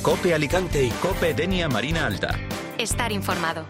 COPE Alicante y COPE Denia Marina Alta. Estar informado.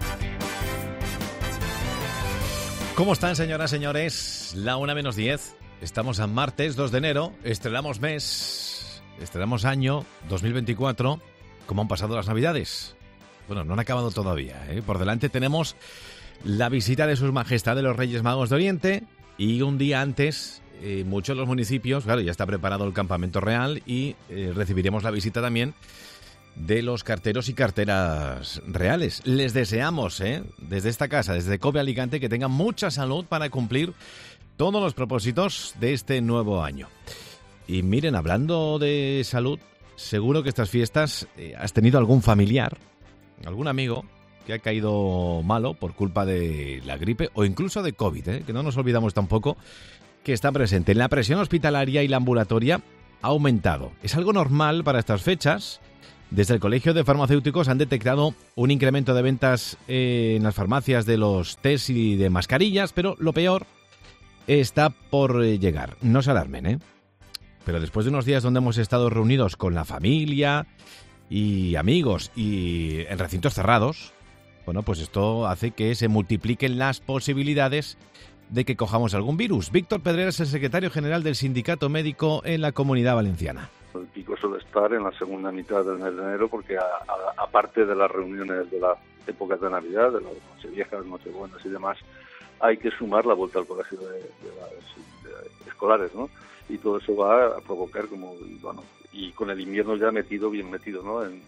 ¿Cómo están, señoras, señores? La 1:10. Estamos a martes 2 de enero. Estrenamos mes, estrenamos año 2024. ¿Cómo han pasado las Navidades? Bueno, no han acabado todavía, ¿eh? Por delante tenemos la visita de Sus Majestades los Reyes Magos de Oriente y un día antes, muchos de los municipios, claro, ya está preparado el campamento real y recibiremos la visita también de los carteros y carteras reales. Les deseamos, desde esta casa, desde COPE Alicante, que tengan mucha salud para cumplir todos los propósitos de este nuevo año. Y miren, hablando de salud, seguro que estas fiestas has tenido algún familiar, algún amigo que ha caído malo por culpa de la gripe o incluso de COVID, que no nos olvidamos tampoco que está presente. La presión hospitalaria y la ambulatoria ha aumentado. Es algo normal para estas fechas. Desde el Colegio de Farmacéuticos han detectado un incremento de ventas en las farmacias de los test y de mascarillas, pero lo peor está por llegar. No se alarmen, Pero después de unos días donde hemos estado reunidos con la familia y amigos y en recintos cerrados, bueno, pues esto hace que se multipliquen las posibilidades de que cojamos algún virus. Víctor Pedrera es el secretario general del Sindicato Médico en la Comunidad Valenciana. El pico suele estar en la segunda mitad del mes de enero porque aparte de las reuniones de las épocas de Navidad, de las Nocheviejas, Nochebuenas y demás, hay que sumar la vuelta al colegio de escolares, ¿no? Y todo eso va a provocar y con el invierno ya bien metido, ¿no? En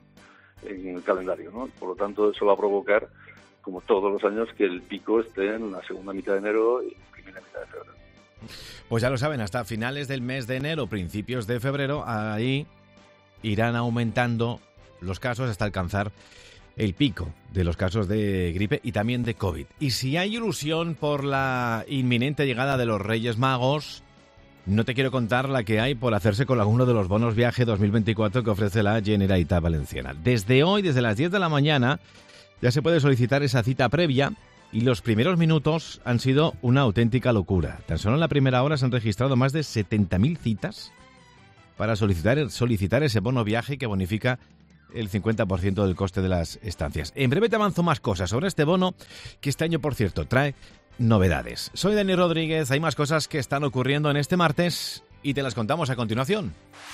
el calendario, ¿no? Por lo tanto, eso va a provocar, como todos los años, que el pico esté en la segunda mitad de enero y primera mitad de febrero. Pues ya lo saben, hasta finales del mes de enero, principios de febrero, ahí irán aumentando los casos hasta alcanzar el pico de los casos de gripe y también de COVID. Y si hay ilusión por la inminente llegada de los Reyes Magos, no te quiero contar la que hay por hacerse con alguno de los bonos viaje 2024 que ofrece la Generalitat Valenciana. Desde hoy, desde las 10 de la mañana, ya se puede solicitar esa cita previa. Y los primeros minutos han sido una auténtica locura. Tan solo en la primera hora se han registrado más de 70.000 citas para solicitar ese bono viaje que bonifica el 50% del coste de las estancias. En breve te avanzo más cosas sobre este bono, que este año, por cierto, trae novedades. Soy Dani Rodríguez, hay más cosas que están ocurriendo en este martes y te las contamos a continuación.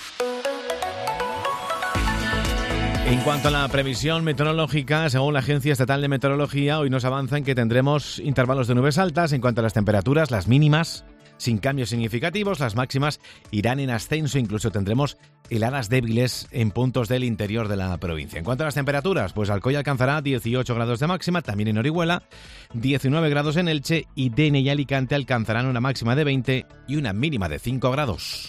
En cuanto a la previsión meteorológica, según la Agencia Estatal de Meteorología, hoy nos avanzan que tendremos intervalos de nubes altas. En cuanto a las temperaturas, las mínimas sin cambios significativos, las máximas irán en ascenso, incluso tendremos heladas débiles en puntos del interior de la provincia. En cuanto a las temperaturas, pues Alcoy alcanzará 18 grados de máxima, también en Orihuela, 19 grados en Elche y Denia y Alicante alcanzarán una máxima de 20 y una mínima de 5 grados.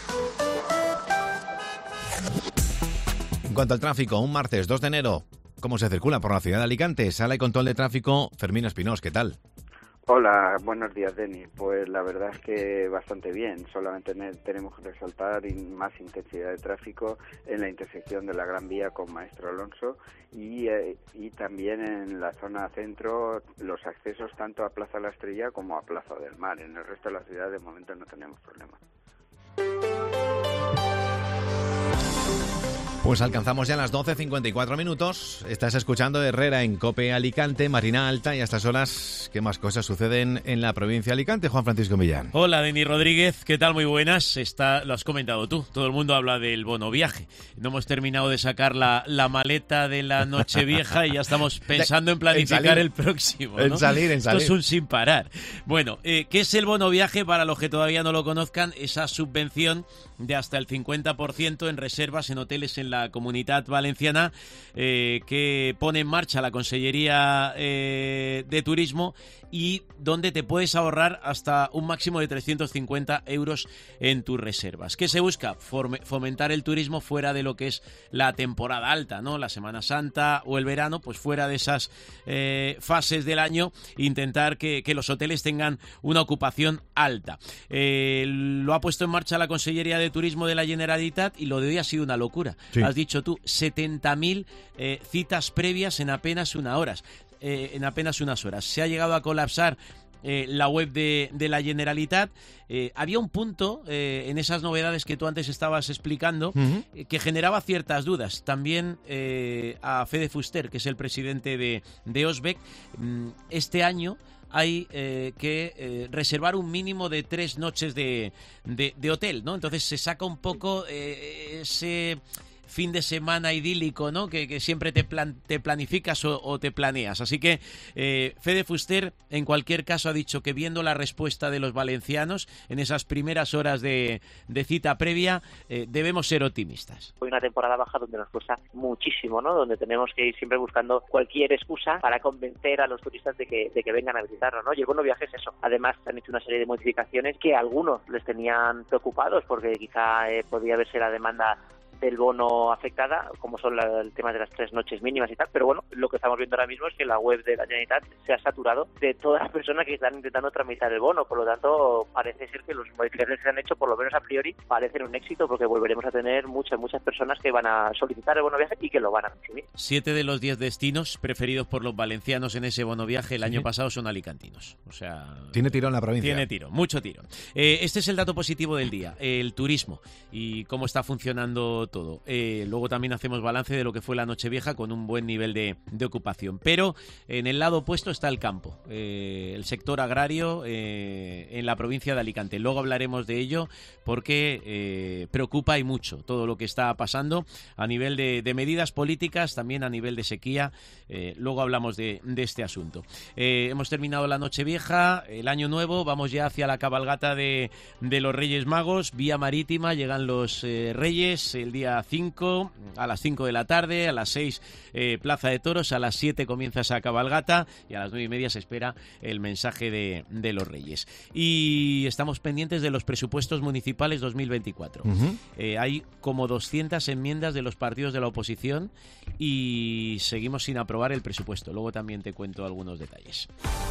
En cuanto al tráfico, un martes 2 de enero, ¿cómo se circula por la ciudad de Alicante? Sala y control de tráfico, Fermín Espinós, ¿qué tal? Hola, buenos días, Denis. Pues la verdad es que bastante bien. Solamente tenemos que resaltar más intensidad de tráfico en la intersección de la Gran Vía con Maestro Alonso y también en la zona centro, los accesos tanto a Plaza La Estrella como a Plaza del Mar. En el resto de la ciudad de momento no tenemos problemas. Pues alcanzamos ya las 12:54 minutos. Estás escuchando Herrera en COPE Alicante, Marina Alta, y a estas horas, ¿qué más cosas suceden en la provincia de Alicante? Juan Francisco Millán. Hola, Denis Rodríguez, ¿qué tal? Muy buenas. Lo has comentado tú, todo el mundo habla del bono viaje. No hemos terminado de sacar la maleta de la Nochevieja y ya estamos pensando en planificar el próximo, ¿no? En salir. Esto es un sin parar. Bueno, ¿qué es el bono viaje? Para los que todavía no lo conozcan, esa subvención de hasta el 50% en reservas en hoteles en la Comunidad Valenciana que pone en marcha la Consellería de Turismo y donde te puedes ahorrar hasta un máximo de 350 euros en tus reservas. ¿Qué se busca? Fomentar el turismo fuera de lo que es la temporada alta, ¿no? La Semana Santa o el verano, pues fuera de esas fases del año, intentar que los hoteles tengan una ocupación alta. Lo ha puesto en marcha la Consellería de Turismo de la Generalitat y lo de hoy ha sido una locura. Sí. Has dicho tú, 70.000 citas previas en apenas unas horas. Se ha llegado a colapsar la web de la Generalitat. Había un punto en esas novedades que tú antes estabas explicando que generaba ciertas dudas. También a Fede Fuster, que es el presidente de Osbec, este año hay que reservar un mínimo de 3 noches de hotel, ¿no? Entonces se saca un poco ese fin de semana idílico, ¿no? Que siempre te planificas o te planeas. Así que Fede Fuster, en cualquier caso, ha dicho que viendo la respuesta de los valencianos en esas primeras horas de cita previa, debemos ser optimistas. Hoy una temporada baja donde nos cuesta muchísimo, ¿no? Donde tenemos que ir siempre buscando cualquier excusa para convencer a los turistas de que vengan a visitarnos, ¿no? Y el Bono Viaje es eso. Además, se han hecho una serie de modificaciones que a algunos les tenían preocupados porque quizá podía verse la demanda del bono afectada, como son el tema de las 3 noches mínimas y tal, pero bueno, lo que estamos viendo ahora mismo es que la web de la Generalitat se ha saturado de todas las personas que están intentando tramitar el bono, por lo tanto parece ser que las modificaciones que se han hecho, por lo menos a priori, parecen un éxito porque volveremos a tener muchas personas que van a solicitar el bono viaje y que lo van a consumir. 7 de los 10 destinos preferidos por los valencianos en ese bono viaje el año pasado son alicantinos, o sea... Tiene tiro en la provincia. Tiene tiro, mucho tiro. Este es el dato positivo del día, el turismo y cómo está funcionando todo. Luego también hacemos balance de lo que fue la Nochevieja con un buen nivel de ocupación. Pero en el lado opuesto está el campo, el sector agrario en la provincia de Alicante. Luego hablaremos de ello porque preocupa y mucho todo lo que está pasando a nivel de medidas políticas, también a nivel de sequía. Luego hablamos de este asunto. Hemos terminado la Nochevieja, el Año Nuevo, vamos ya hacia la cabalgata de los Reyes Magos. Vía marítima llegan los Reyes el día 5, a las 5 de la tarde, a las 6 Plaza de Toros, a las 7 comienza esa cabalgata y a las 9:30 se espera el mensaje de los Reyes. Y estamos pendientes de los presupuestos municipales 2024. Hay como 200 enmiendas de los partidos de la oposición y seguimos sin aprobar el presupuesto. Luego también te cuento algunos detalles.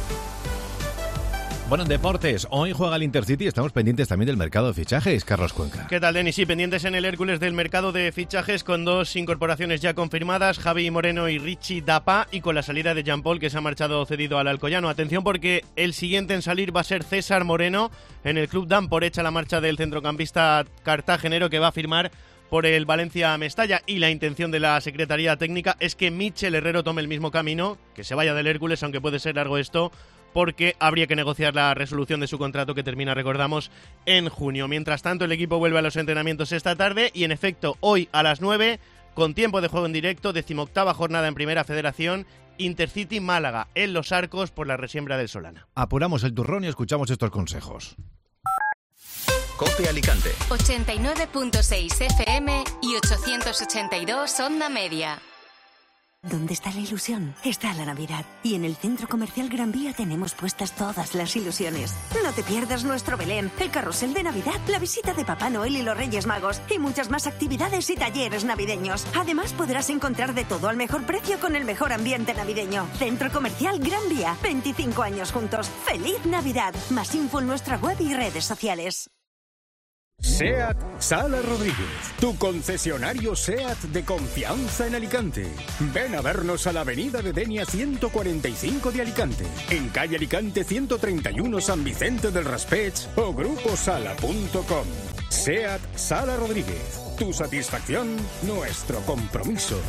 Bueno, en deportes, hoy juega el Intercity y estamos pendientes también del mercado de fichajes, Carlos Cuenca. ¿Qué tal, Denis? Sí, pendientes en el Hércules del mercado de fichajes con 2 incorporaciones ya confirmadas, Javi Moreno y Richie Dapa, y con la salida de Jean Paul, que se ha marchado cedido al Alcoyano. Atención porque el siguiente en salir va a ser César Moreno. En el club dan por hecha la marcha del centrocampista cartagenero que va a firmar por el Valencia Mestalla, y la intención de la Secretaría Técnica es que Michel Herrero tome el mismo camino, que se vaya del Hércules, aunque puede ser largo esto, porque habría que negociar la resolución de su contrato que termina, recordamos, en junio. Mientras tanto, el equipo vuelve a los entrenamientos esta tarde y, en efecto, hoy a las 9, con tiempo de juego en directo, 18ª jornada en Primera Federación, Intercity Málaga, en Los Arcos, por la resiembra del Solana. Apuramos el turrón y escuchamos estos consejos. COPE Alicante. 89.6 FM y 882 Onda Media. ¿Dónde está la ilusión? Está la Navidad. Y en el Centro Comercial Gran Vía tenemos puestas todas las ilusiones. No te pierdas nuestro Belén, el carrusel de Navidad, la visita de Papá Noel y los Reyes Magos y muchas más actividades y talleres navideños. Además podrás encontrar de todo al mejor precio con el mejor ambiente navideño. Centro Comercial Gran Vía. 25 años juntos. ¡Feliz Navidad! Más info en nuestra web y redes sociales. SEAT Sala Rodríguez, tu concesionario SEAT de confianza en Alicante. Ven a vernos a la avenida de Denia 145 de Alicante, en calle Alicante 131 San Vicente del Raspeig o gruposala.com. SEAT Sala Rodríguez, tu satisfacción, nuestro compromiso.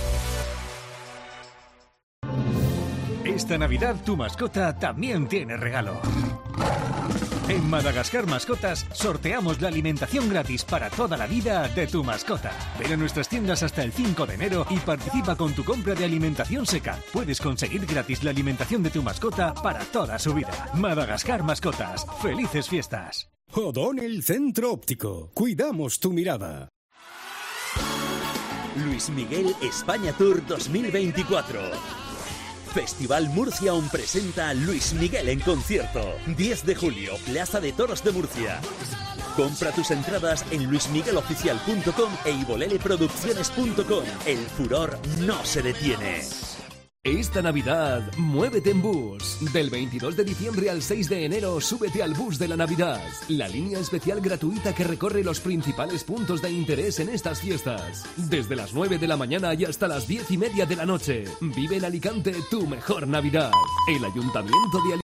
Esta Navidad tu mascota también tiene regalo. En Madagascar Mascotas sorteamos la alimentación gratis para toda la vida de tu mascota. Ven a nuestras tiendas hasta el 5 de enero y participa con tu compra de alimentación seca. Puedes conseguir gratis la alimentación de tu mascota para toda su vida. Madagascar Mascotas. ¡Felices fiestas! O'Donnell Centro Óptico. Cuidamos tu mirada. Luis Miguel España Tour 2024. Festival Murcia On presenta Luis Miguel en concierto. 10 de julio, Plaza de Toros de Murcia. Compra tus entradas en luismigueloficial.com e iboleleproducciones.com. El furor no se detiene. Esta Navidad, muévete en bus. Del 22 de diciembre al 6 de enero, súbete al bus de la Navidad. La línea especial gratuita que recorre los principales puntos de interés en estas fiestas. Desde las 9 de la mañana y hasta las 10:30 de la noche. Vive en Alicante tu mejor Navidad. El Ayuntamiento de Alicante.